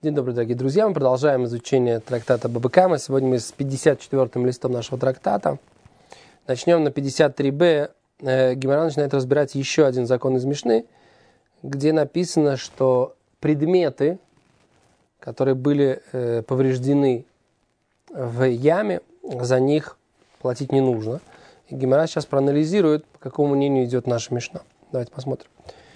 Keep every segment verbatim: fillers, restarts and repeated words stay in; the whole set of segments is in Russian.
День добрый, дорогие друзья. Мы продолжаем изучение трактата Баба Кама. Сегодня мы с пятьдесят четвёртым листом нашего трактата. Начнем на пятьдесят три бэ. Гемара начинает разбирать еще один закон из Мишны, где написано, что предметы, которые были повреждены в яме, за них платить не нужно. И Гемара сейчас проанализирует, по какому мнению идет наша Мишна. Давайте посмотрим.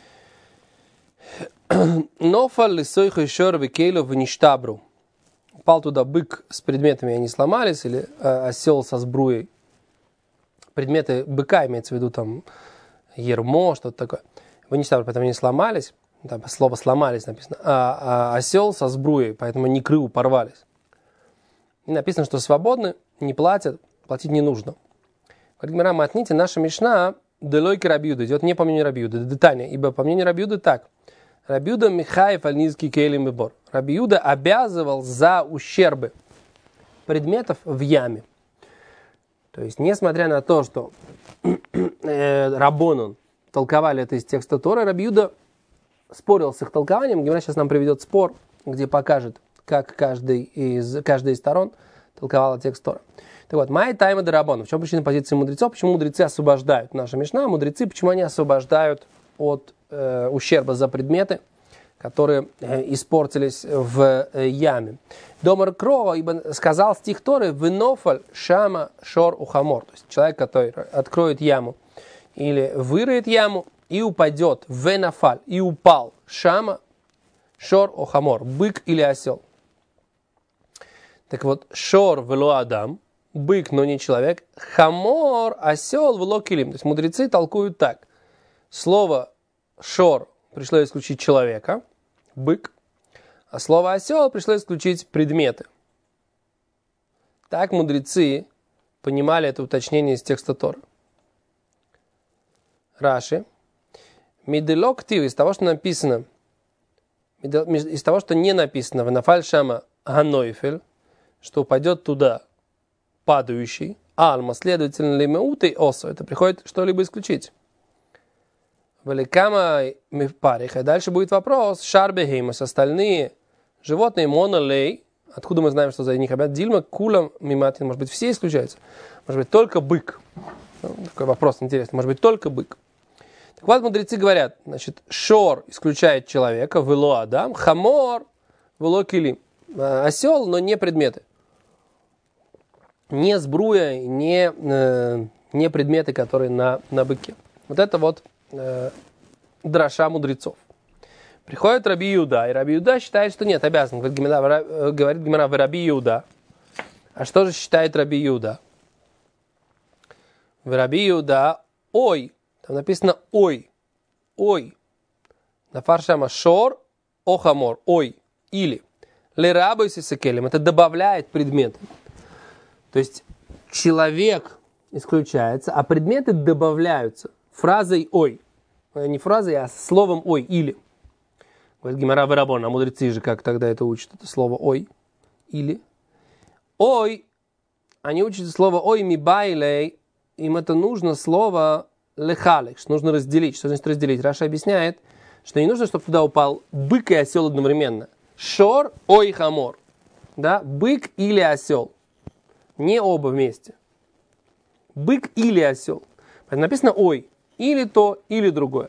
Нофаль лисойха шор векейло вништабру. Упал туда бык с предметами, они сломались, или э, осел со сбруей. Предметы быка, имеется в виду там ермо, что-то такое. Вништабру, поэтому они сломались. Там слово сломались написано. А, а осел со сбруей, поэтому они крылу порвались. И написано, что свободны, не платят, платить не нужно. Говорит Гемара, матните, наша Мишна делойки Рабиуда идет не по мнению Рабиуда, детально, ибо по мнению Рабиуда так. Рабиуда Михаев альнизский кейлим и бор. Рабиуда обязывал за ущербы предметов в яме. То есть, несмотря на то, что э, Рабонон толковали это из текста Торы, Рабиуда спорил с их толкованием. Гемара сейчас нам приведет спор, где покажет, как каждый из, каждая из сторон толковала текст Торы. Так вот, май тайма де Рабонон. В чем причина позиции мудрецов? Почему мудрецы освобождают? Наша Мишна, мудрецы, почему они освобождают от э, ущерба за предметы, которые э, испортились в э, яме. Домар Кро, ибо сказал стих Торы, «Венофаль шама шор ухамор». То есть человек, который откроет яму или выроет яму и упадет, венофаль, и упал, шама шор ухамор, бык или осел. Так вот, шор вело адам, бык, но не человек, хамор, осел вело килим. То есть мудрецы толкуют так. Слово «шор» пришло исключить человека, бык, а слово «осел» пришло исключить предметы. Так мудрецы понимали это уточнение из текста Торы. Раши. Миделоктив, из того, что написано, из того, что не написано, венафаль шама ганойфель, что упадет туда падающий, альма, следовательно, лимеуты осо, это приходит что-либо исключить. Великама мифпарих. И дальше будет вопрос. Шарбехеймус, остальные животные, монолей. Откуда мы знаем, что за них обязательно? Дильма, кулам, миматин. Может быть, все исключаются. Может быть, только бык. Ну, такой вопрос интересный. Может быть, только бык. Так вот, мудрецы говорят, значит, шор исключает человека, вело адам, хамор, вело килим. Осел, но не предметы. Не сбруя, не, э, не предметы, которые на, на быке. Вот это вот драша мудрецов. Приходит Раби Иуда, и Раби Иуда считает, что нет, обязан. Говорит Гемара в Раби Иуда. А что же считает Раби Иуда? В Раби Иуда ой. Там написано ой. Ой. На фаршама шор охамор. Ой. Или. Лерабой сисекелем. Это добавляет предметы. То есть человек исключается, а предметы добавляются. Фразой «ой». Не фразой, а словом «ой» или. Говорит Гемара Варабон, а мудрецы же как тогда это учат, это слово «ой» или. «Ой», они учат слово «ой» мибайлей, им это нужно слово «лехалек», что нужно разделить. Что значит разделить? Раша объясняет, что не нужно, чтобы туда упал бык и осел одновременно. Шор, ой, хамор. Да? Бык или осел. Не оба вместе. Бык или осел. Поэтому написано «ой». Или то, или другое.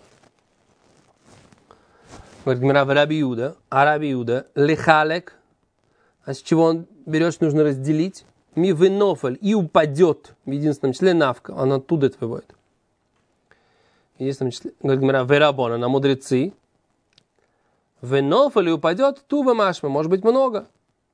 Говорит Гемара в Раби Иуда, а Раби Иуда лехалек, а с чего он берет, что нужно разделить? Ми венофаль, и упадет в единственном числе навка, он оттуда это выводит. В единственном числе, говорит Гемара верабона, на мудрецы, венофаль и упадет, тува машма, может быть много.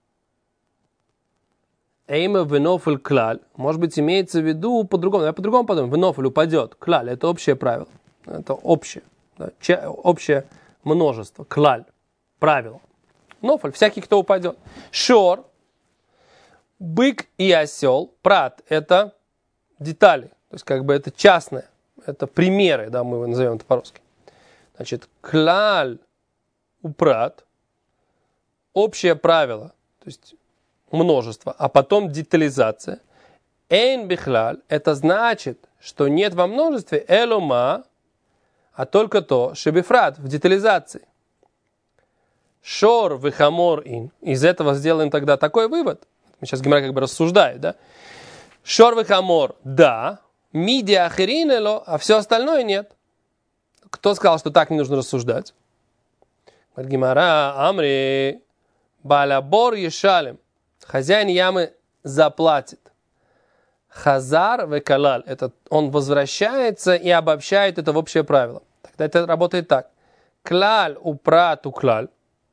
Эйма венофаль клаль. Может быть, имеется в виду по-другому. Я по-другому подумаю. Венофаль упадет. Клаль. Это общее правило. Это общее. Да, че, общее множество. Клаль. Правило. Нофаль. Всякий, кто упадет. Шор. Бык и осел. Прат. Это детали. То есть, как бы это частное. Это примеры. Да, мы его назовем это по-русски. Значит, клаль упрат. Общее правило. То есть, множество, а потом детализация. Эйн бихлаль, это значит, что нет во множестве элома, а только то, шебифрат, в детализации. Шор вехамор ин. Из этого сделаем тогда такой вывод. Сейчас Гемара как бы рассуждает, да? Шор вехамор, да. Миди ахиринело, а все остальное нет. Кто сказал, что так не нужно рассуждать? Говорит Гемара, амри, балябор ешалем. Хозяин ямы заплатит. Хазар векалаль. Это он возвращается и обобщает это в общее правило. Тогда это работает так. Клаль упрату клаль.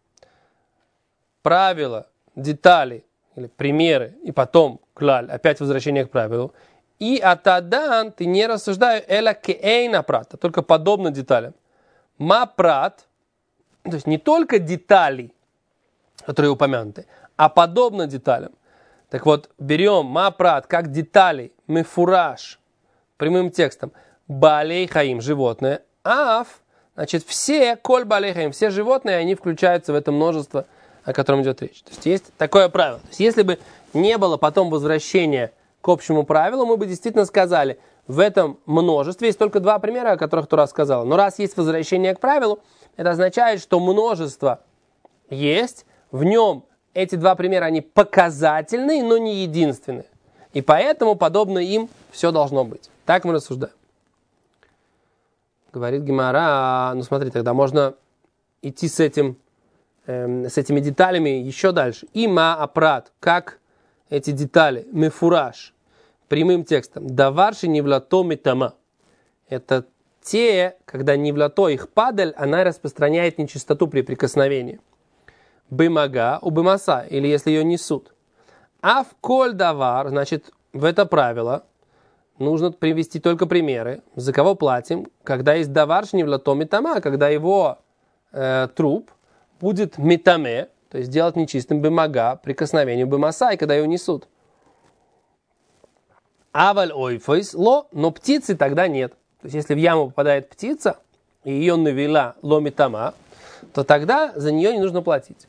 Правила, детали или примеры, и потом клаль, опять возвращение к правилу. И атадан ты не рассуждаешь эла кеэйна прата, только подобно деталям. Ма прат, то есть не только детали, которые упомянуты, а подобно деталям. Так вот, берем ма прат как детали, мефураж, прямым текстом, балей хаим, животное, аф, значит, все, коль балей хаим, все животные, они включаются в это множество, о котором идет речь. То есть есть такое правило. То есть если бы не было потом возвращения к общему правилу, мы бы действительно сказали, в этом множестве есть только два примера, о которых Тора сказала. Но раз есть возвращение к правилу, это означает, что множество есть, в нем эти два примера, они показательные, но не единственные. И поэтому, подобно им, все должно быть. Так мы рассуждаем. Говорит Гемара, ну смотри, тогда можно идти с этим, эм, с этими деталями еще дальше. Има апрат, как эти детали, мефураж, прямым текстом. Даварши невлато метама. Это те, когда невлато их падаль, она распространяет нечистоту при прикосновении. Бымага у бымаса, или если ее несут. А в коль давар, значит, в это правило нужно привести только примеры. За кого платим? Когда есть давар шнивлато метама, когда его э, труп будет метаме, то есть делать нечистым бымага, прикосновению бымаса, и когда его несут. Аваль ойфойс ло, но птицы тогда нет. То есть если в яму попадает птица, и ее навела ло метама, то тогда за нее не нужно платить.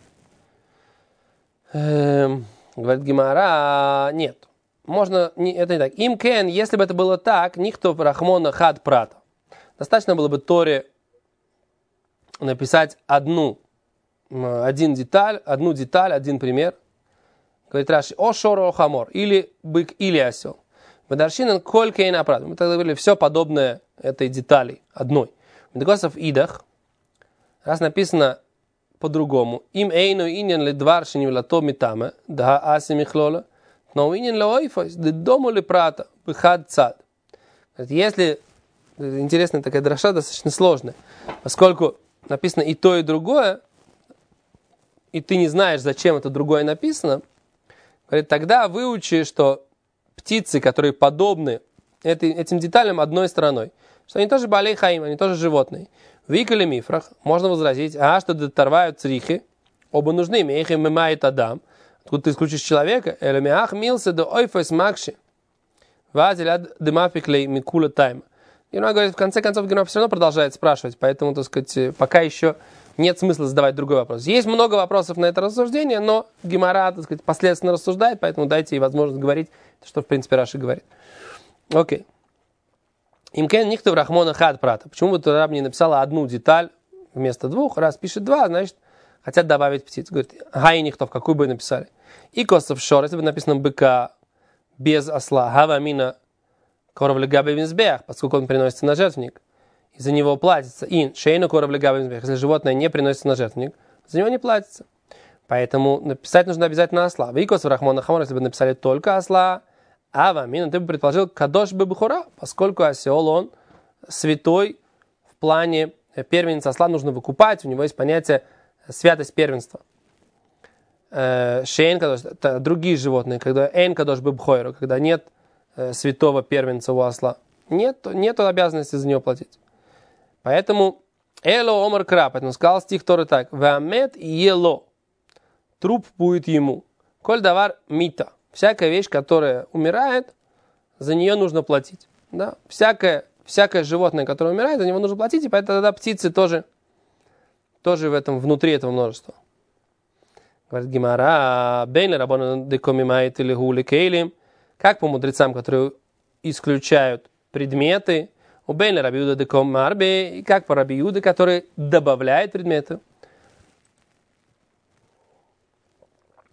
Эм, говорит Гемара, нет. Можно, не, это не так. Им кен, если бы это было так, никто рахмона хад прата. Достаточно было бы Торе написать одну, один деталь, одну деталь, один пример. Говорит Раши, о шоро о хамор, или бык, или осел. Бадаршинан коль кейн апрат. Мы тогда говорили, все подобное этой детали, одной. Медгосов идах, раз написано по-другому. Им эйну иньян ли дваршини влато митаме, да аси михлола, но иньян ли ойфойс, да дому ли прата, бихад цад. Если, интересная такая драша, достаточно сложная, поскольку написано и то, и другое, и ты не знаешь, зачем это другое написано, говорит, тогда выучи, что птицы, которые подобны этим деталям одной стороной, что они тоже балей хаим, они тоже животные. В икале мифрах можно возразить, а что доторвают црихи, оба нужны, мехи мемает адам, откуда ты исключишь человека, или меах мился до ойфэс макши, вазеляд демафиклей микула тайма. Герман говорит, в конце концов, Герман все равно продолжает спрашивать, поэтому, так сказать, пока еще нет смысла задавать другой вопрос. Есть много вопросов на это рассуждение, но Гемара, так сказать, последственно рассуждает, поэтому дайте ей возможность говорить, что, в принципе, Раши говорит. Окей. Имкен никто в Рахмона хад прата. Почему бы Тора не написала одну деталь вместо двух? Раз пишет два, значит, хотят добавить птиц. Говорит, гай никто, в какую бы написали. И косов шор, если бы написано быка без осла, гава мина коровли габи винсбех, поскольку он приносится на жертвенник, и за него платится. И шейну коровли габи винсбех, если животное не приносится на жертвенник, за него не платится. Поэтому написать нужно обязательно осла. И косов Рахмона хамор, если бы написали только осла, Ава, мина, ты бы предположил кадош бы бухура, поскольку осел, он святой в плане первенца осла нужно выкупать, у него есть понятие святость первенства. Шейн кадош, это другие животные, когда эйн кадош бы бухойру, когда нет святого первенца у осла, нет, нет обязанности за него платить. Поэтому эло омар краб, поэтому сказал стих Торы так, вамет ело, труп будет ему, коль давар мита. Всякая вещь, которая умирает, за нее нужно платить. Да? Всякое, всякое животное, которое умирает, за него нужно платить, и поэтому тогда птицы тоже, тоже в этом, внутри этого множества. Говорит Гемара, бейнли рабону декомимайт или гули кейлим, как по мудрецам, которые исключают предметы, у бейнли рабиуда деком марбе, и как по рабиуде, который добавляет предметы.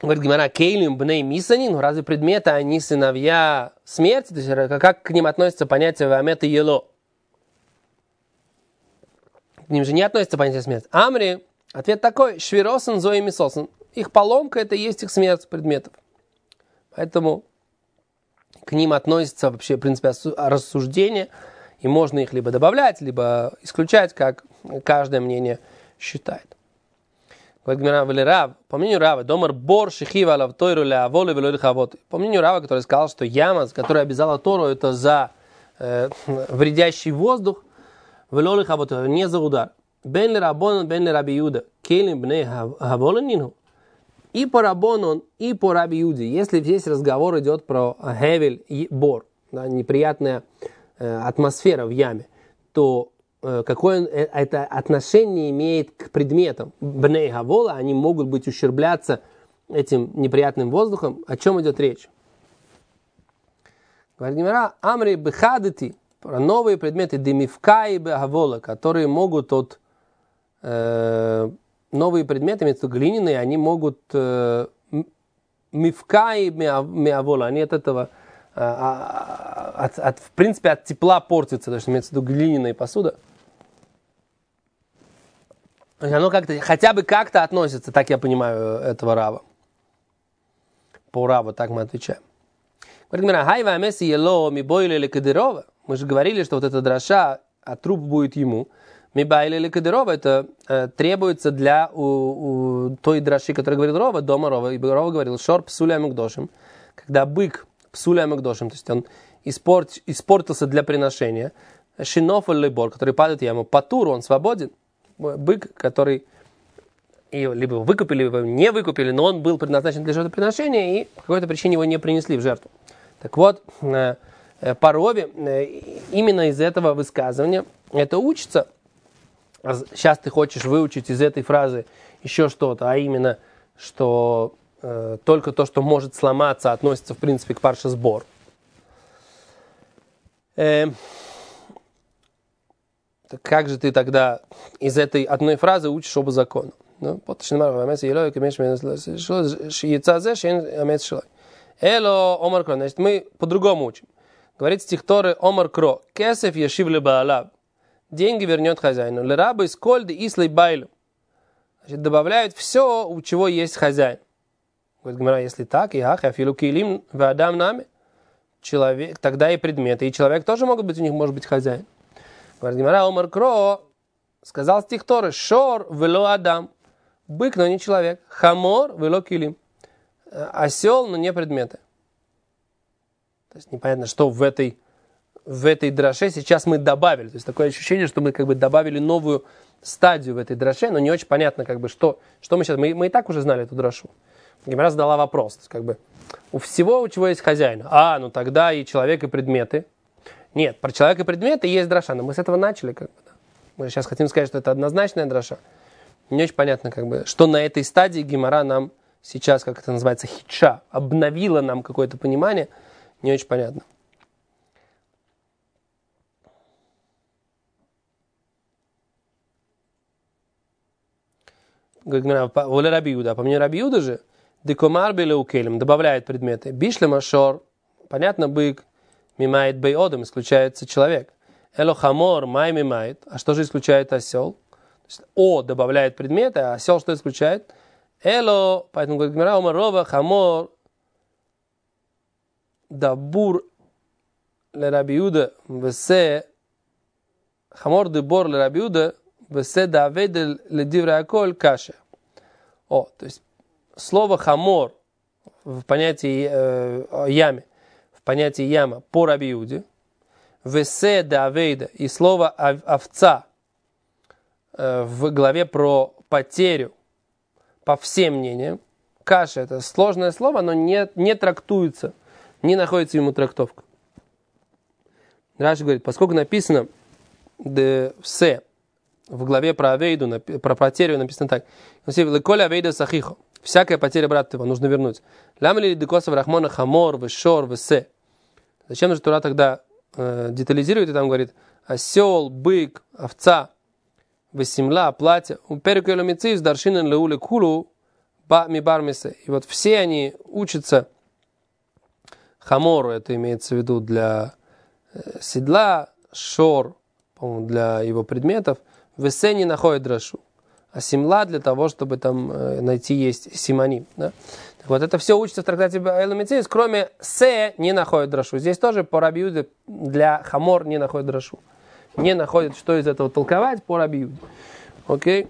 Говорит Гемара, кейлим бней мисанин, разве предметы, они сыновья смерти? То есть, как к ним относится понятие вамет и ело? К ним же не относится понятие смерти. Амри, ответ такой, швиросен, зои мисосен. Их поломка, это и есть их смерть предметов. Поэтому к ним относится вообще, в принципе, рассуждение, и можно их либо добавлять, либо исключать, как каждое мнение считает. Говорит Гемара, Рав, по мнению Рава, домар бор шихива лав тойру ля аволы велой хавоты. По мнению Рава, который сказал, что яма, которая обязала Тору, это за э, вредящий воздух, велой хавоты, не за удар. Бен ли рабонан, бен ли раби Юда, кейлим бней хаволанину. И по Рабонон, и по Раби Юде, если здесь разговор идет про хевель и бор, да, неприятная э, атмосфера в яме, то э, какое это отношение имеет к предметам? Бней Гавола, они могут быть ущербляться этим неприятным воздухом. О чем идет речь? Говорит Гемара, Амри бехадити, про новые предметы, демивкаи бехавола, которые могут от... Э, новые предметы, имеется в виду глиняные, они могут э, мивкаи миавола, они от этого, э, от, от, в принципе, от тепла портятся, то есть имеется в виду глиняная посуда. Оно как-то, хотя бы как-то относится, так я понимаю, этого Рава. По Раву так мы отвечаем. Мы же говорили, что вот эта дроша, а труп будет ему. Мибайли или Кадырова, это э, требуется для у, у той драши, которая говорил Рова, дома Рова. И Рова говорил, шор псуля микдошим, когда бык псуля микдошим, то есть он испорт, испортился для приношения, шиноф или бор, который падает в яму, патур, он свободен. Бык, который его либо выкупили, либо не выкупили, но он был предназначен для жертвоприношения, и по какой-то причине его не принесли в жертву. Так вот, э, э, по Рове, э, именно из этого высказывания это учится. Сейчас ты хочешь выучить из этой фразы еще что-то, а именно, что э, только то, что может сломаться, относится, в принципе, к паршасбор. Э, так как же ты тогда из этой одной фразы учишь оба закона? Ну, Эло омар кро. Значит, мы по-другому учим. Говорит стих Торы омар кро. Кесев ешив ле баалав. Деньги вернет хозяину. Лерабы из кольды и слейбайлю. Значит, добавляют все, у чего есть хозяин. Говорит Гемара, если так, и ах, афилу килим вадам нами. Человек, тогда и предметы, и человек тоже могут быть, у них может быть хозяин. Говорит Гемара, омар кро. Сказал стих Торы, шор вело адам. Бык, но не человек. Хамор вело килим. Осел, но не предметы. То есть непонятно, что в этой, в этой дроше сейчас мы добавили. То есть такое ощущение, что мы как бы добавили новую стадию в этой дроше, но не очень понятно, как бы, что, что мы сейчас... Мы, мы и так уже знали эту дрошу. Гемара задала вопрос. То есть, как бы, у всего, у чего есть хозяин. А, ну тогда и человек, и предметы. Нет, про человека и предметы есть дроша, но мы с этого начали. Как бы, да. Мы сейчас хотим сказать, что это однозначная дроша. Не очень понятно, как бы, что на этой стадии Гемара нам сейчас, как это называется, хитша, обновила нам какое-то понимание, не очень понятно. Говорит, воля Раби Юда, по мнению Раби Юда же, декомар беле укелем, добавляет предметы. Бишле машор, понятно, бык, мимает бейодом, исключается человек. Эло хамор, май мимает, а что же исключает осел? То есть, о добавляет предметы, а осел что исключает? Эло, поэтому говорит Гемара, омарова, хамор, дабур ле Раби Юда, весе, хамор дебор ле Раби Юда, весе даведель ле дивраколь каша. О, то есть слово хамор в понятии э, яме, в понятии яма по Раби Юде, весе даведа и слово овца э, в главе про потерю, по всем мнениям, каша это сложное слово, но не, не трактуется, не находится ему трактовка. Раши говорит, поскольку написано все в главе про авейду, про потерю написано так. Всякая потеря брата его нужно вернуть. Зачем же Тура тогда э, детализирует и там говорит осел, бык, овца, весемла, платье. У перекеломицис даршинен леуле кулу мибар мисе. И вот все они учатся хамору, это имеется в виду для седла, шор, по-моему, для его предметов, весе не находит драшу. А симла для того, чтобы там найти есть симоним. Да? Так вот, это все учится в трактате Эйлу Мециус, кроме се не находит драшу. Здесь тоже по Раби Юде для хамор не находит драшу. Не находит, что из этого толковать по Раби Юде. Окей?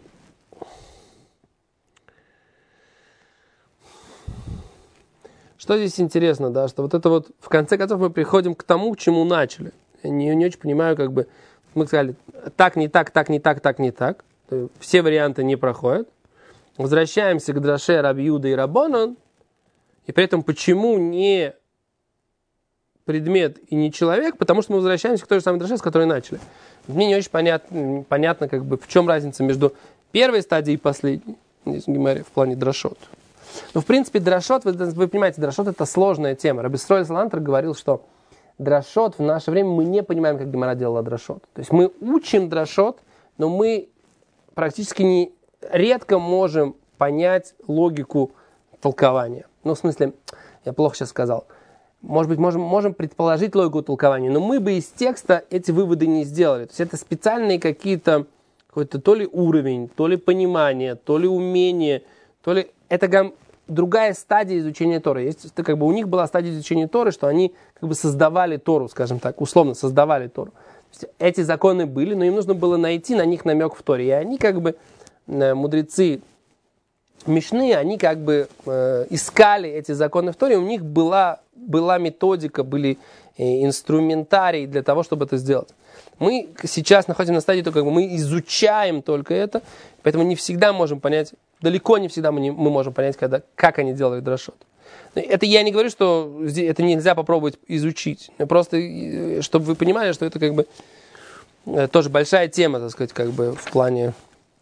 Что здесь интересно, да, что вот это вот, в конце концов, мы приходим к тому, к чему начали. Я не, не очень понимаю, как бы, мы сказали, так, не так, так, не так, так, не так. Все варианты не проходят. Возвращаемся к драше Раби Юда и Рабонан. И при этом почему не предмет и не человек? Потому что мы возвращаемся к той же самой драше, с которой начали. Мне не очень понятно, понятно как бы, в чем разница между первой стадией и последней. Здесь в Гемаре в плане драшот. Но в принципе драшот, вы, вы понимаете, драшот это сложная тема. Раби Исроэль Салантер говорил, что драшот в наше время мы не понимаем, как Гемара делала драшот. То есть мы учим драшот, но мы практически не, редко можем понять логику толкования. Ну, в смысле, я плохо сейчас сказал. Может быть, можем, можем предположить логику толкования, но мы бы из текста эти выводы не сделали. То есть это специальные какие-то, какой-то то ли уровень, то ли понимание, то ли умение, то ли... Это другая стадия изучения Торы. Есть, это как бы у них была стадия изучения Торы, что они как бы создавали Тору, скажем так, условно создавали Тору. То есть эти законы были, но им нужно было найти на них намек в Торе. И они как бы, мудрецы Мишны, они как бы э, искали эти законы в Торе, у них была, была методика, были э, инструментарий для того, чтобы это сделать. Мы сейчас находимся на стадии, только как бы мы изучаем только это, поэтому не всегда можем понять, далеко не всегда мы, не, мы можем понять, когда, как они делали драшот. Это я не говорю, что это нельзя попробовать изучить. Просто, чтобы вы понимали, что это как бы тоже большая тема, так сказать, как бы в плане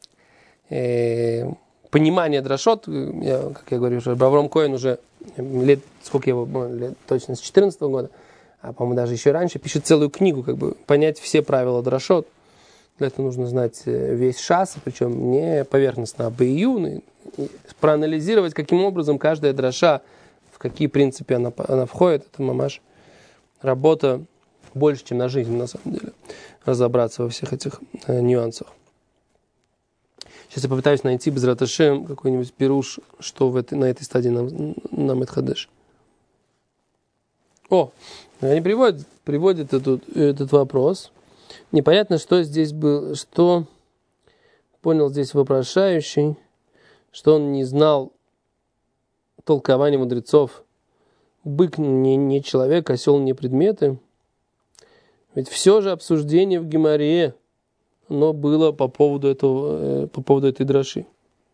э, понимания драшот. Я, как я говорю, уже Авраам Коэн уже лет, сколько его, лет, точно с четырнадцатого года, а по-моему даже еще раньше, пишет целую книгу, как бы понять все правила драшот. Для этого нужно знать весь шас, причем не поверхностно, а бейюн, проанализировать, каким образом каждая драша, в какие принципы она, она входит. Это мамаш работа больше, чем на жизнь, на самом деле, разобраться во всех этих э, нюансах. Сейчас я попытаюсь найти без раташем какой-нибудь пируш, что в этой, на этой стадии нам, нам Эдхадеш. О, они приводят, приводят этот, этот вопрос. Непонятно, что здесь был, что понял здесь вопрошающий, что он не знал толкования мудрецов. Бык не, не человек, осел не предметы. Ведь все же обсуждение в Гемаре, оно было по поводу, этого, по поводу этой драши.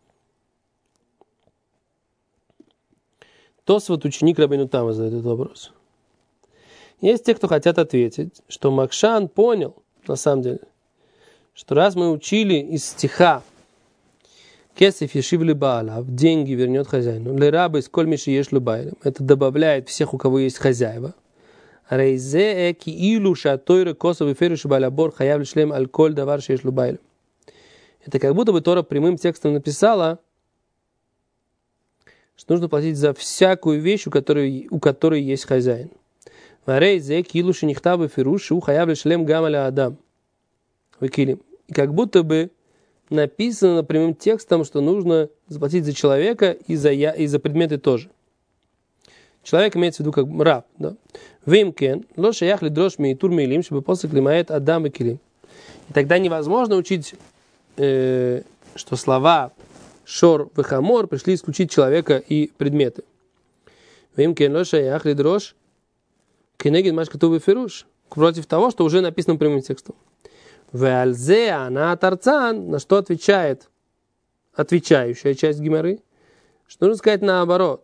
Тосфот, ученик Рабейну Тама, задает этот вопрос. Есть те, кто хотят ответить, что Макшан понял, на самом деле, что раз мы учили из стиха «Кесеф ешив либаалав», деньги вернет хозяину, «Лерабы сколь миши еш лубайлем», это добавляет всех, у кого есть хозяева, «Рейзе эки илу шатойры косов и фериш балябор хаяв лишлем аль-коль давар шеш лубайлем». Это как будто бы Тора прямым текстом написала, что нужно платить за всякую вещь, у которой, у которой есть хозяин. И как будто бы написано прямым текстом, что нужно заплатить за человека и за, я, и за предметы тоже. Человек имеется в виду как раб. Да? И тогда невозможно учить, э, что слова шор и хамор пришли исключить человека и предметы. Кенегид машкату фируш, против того, что уже написано прямым текстом. Веальзе она тарцан, на что отвечает отвечающая часть Гемары, что нужно сказать наоборот,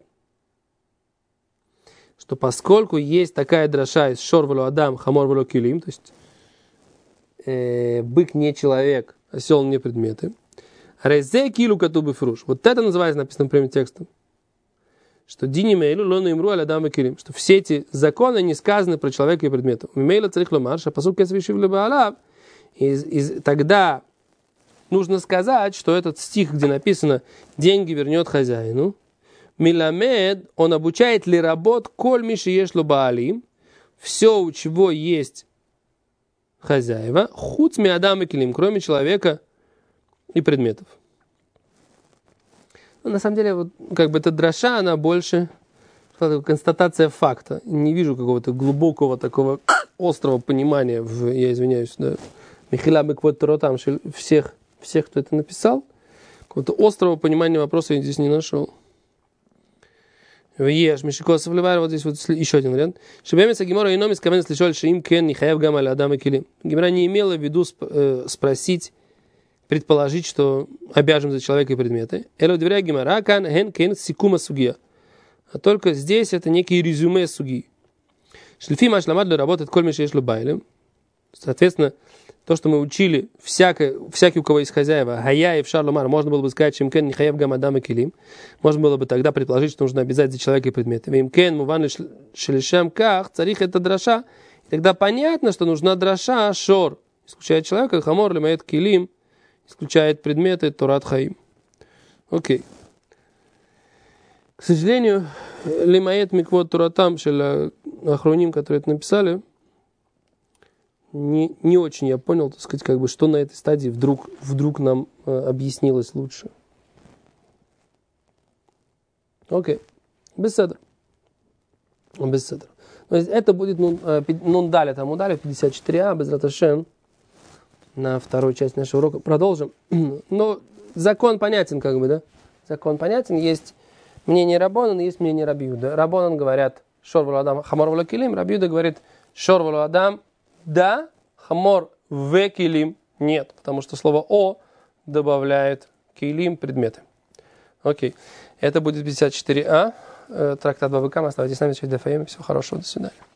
что поскольку есть такая драша из шор вело адам, хамор вело килим, то есть э, бык не человек, осел не предметы, резе килу кату фируш, вот это называется написано прямым текстом. Что дини мейлу лону имру аля дам килим, что все эти законы не сказаны про человека и предметов. Мейла царих ломар, что посуд кесов ешив лебаалав, и тогда нужно сказать, что этот стих, где написано «деньги вернет хозяину», Миламед, он обучает ли работ коль миши ешло баалим, все, у чего есть хозяева, хуц ми адам и килим, кроме человека и предметов. Но на самом деле, вот, как бы эта драша, она больше констатация факта. Не вижу какого-то глубокого такого острого понимания, в, я извиняюсь, да, Михила Беквот Торотам, всех, всех, кто это написал, какого-то острого понимания вопроса я здесь не нашел. Ешь, Мишикосов Левар, вот здесь вот еще один вариант. Шебемеца Гемора и Номис Камен слышал, что им кен не хаяв гамаль адам и килим. Гемора не имела в виду э, спросить, предположить, что обяжем за человека и предметы. Эло дверя Гемора кан ген кен сикума сугия. А только здесь это некий резюме суги. Шлифи машламадлю работает коль мишешлю байлем. Соответственно, то, что мы учили, всякое, всякий, у кого есть хозяева, гая и в шарлумар, можно было бы сказать, чем кен не хаяв гам адам и килим. Можно было бы тогда предположить, что нужно обязать за человека и предметы. Им кен муван шелешем ках, царих это драша. И тогда понятно, что нужна драша, шор. Исключает человека, хамор, лимает килим, исключает предметы, торат хаим. Окей. К сожалению, лимает миквот туратам, шеля ахроним, которые это написали, Не, не очень я понял, так сказать, как бы, что на этой стадии вдруг, вдруг нам э, объяснилось лучше. Окей. Беседа. Беседа. Это будет нундалит, а мудалит пятьдесят четыре а, без раташен. На второй часть нашего урока продолжим. Но закон понятен, как бы, да? Закон понятен. Есть мнение Рабонан, есть мнение Рабиуда. Рабонан говорят шор валу адам, хамор валу килим. Рабиуда говорит шор валу адам. Да, хамор в килим нет, потому что слово о добавляет килим предметы. Окей. Это будет пятьдесят четыре а, трактат Бабы Камма. Оставайтесь с нами, через ДФМ. Всего хорошего, до свидания.